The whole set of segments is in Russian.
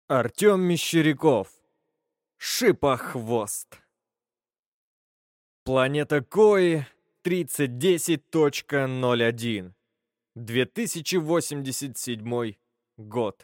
Артем Мещеряков. Шипохвост. Планета Кои 3010.01. 2087 год.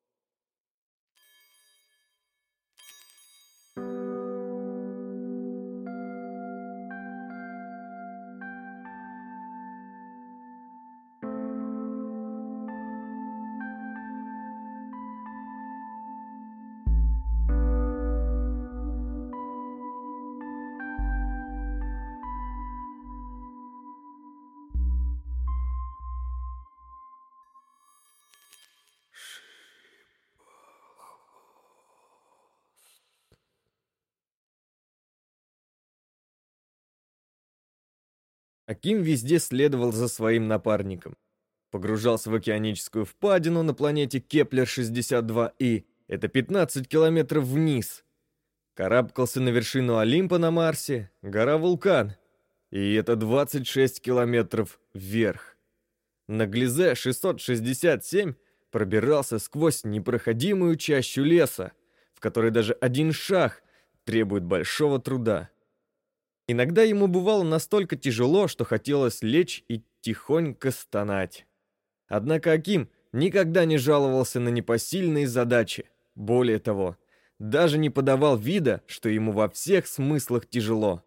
Аким везде следовал за своим напарником. Погружался в океаническую впадину на планете Кеплер-62и, это 15 километров вниз. Карабкался на вершину Олимпа на Марсе, гора-вулкан, и это 26 километров вверх. На Глизе 667 пробирался сквозь непроходимую чащу леса, в которой даже один шаг требует большого труда. Иногда ему бывало настолько тяжело, что хотелось лечь и тихонько стонать. Однако Аким никогда не жаловался на непосильные задачи. Более того, даже не подавал вида, что ему во всех смыслах тяжело.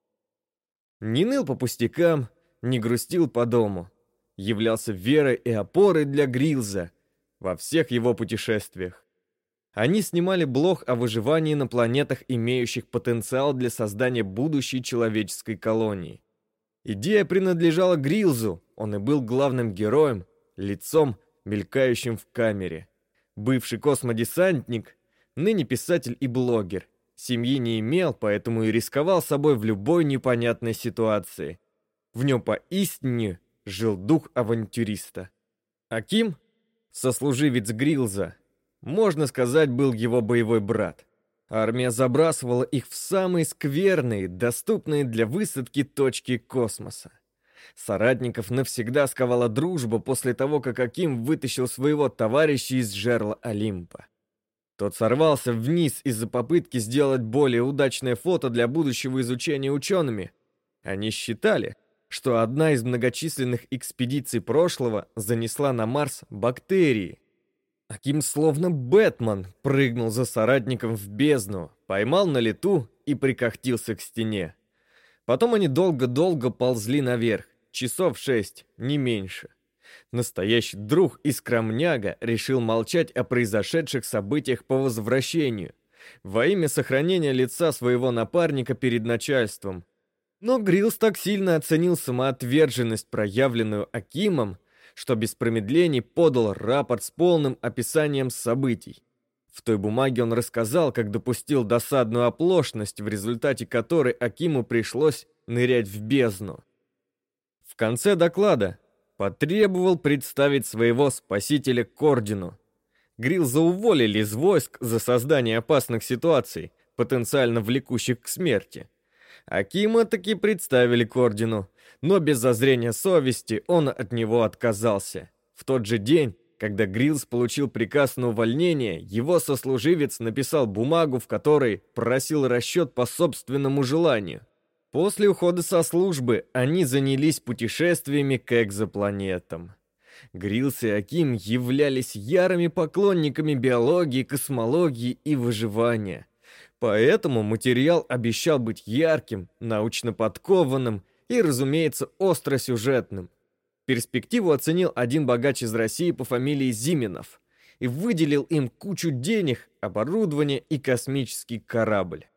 Не ныл по пустякам, не грустил по дому. Являлся верой и опорой для Грилза во всех его путешествиях. Они снимали блог о выживании на планетах, имеющих потенциал для создания будущей человеческой колонии. Идея принадлежала Грилзу, он и был главным героем, лицом, мелькающим в камере. Бывший космодесантник, ныне писатель и блогер. Семьи не имел, поэтому и рисковал собой в любой непонятной ситуации. В нем поистине жил дух авантюриста. Аким, сослуживец Грилза, можно сказать, был его боевой брат. Армия забрасывала их в самые скверные, доступные для высадки точки космоса. Соратников навсегда сковала дружба после того, как Аким вытащил своего товарища из жерла Олимпа. Тот сорвался вниз из-за попытки сделать более удачное фото для будущего изучения учеными. Они считали, что одна из многочисленных экспедиций прошлого занесла на Марс бактерии. Аким словно Бэтмен прыгнул за соратником в бездну, поймал на лету и прикохтился к стене. Потом они долго-долго ползли наверх, часов 6, не меньше. Настоящий друг и скромняга решил молчать о произошедших событиях по возвращению, во имя сохранения лица своего напарника перед начальством. Но Грилз так сильно оценил самоотверженность, проявленную Акимом, что без промедлений подал рапорт с полным описанием событий. В той бумаге он рассказал, как допустил досадную оплошность, в результате которой Акиму пришлось нырять в бездну. В конце доклада потребовал представить своего спасителя к ордену. Грилза уволили из войск за создание опасных ситуаций, потенциально влекущих к смерти. Акима таки представили к ордену, но без зазрения совести он от него отказался. В тот же день, когда Грилз получил приказ на увольнение, его сослуживец написал бумагу, в которой просил расчет по собственному желанию. После ухода со службы они занялись путешествиями к экзопланетам. Грилз и Аким являлись ярыми поклонниками биологии, космологии и выживания. Поэтому материал обещал быть ярким, научно подкованным и, разумеется, остросюжетным. Перспективу оценил один богач из России по фамилии Зиминов и выделил им кучу денег, оборудование и космический корабль.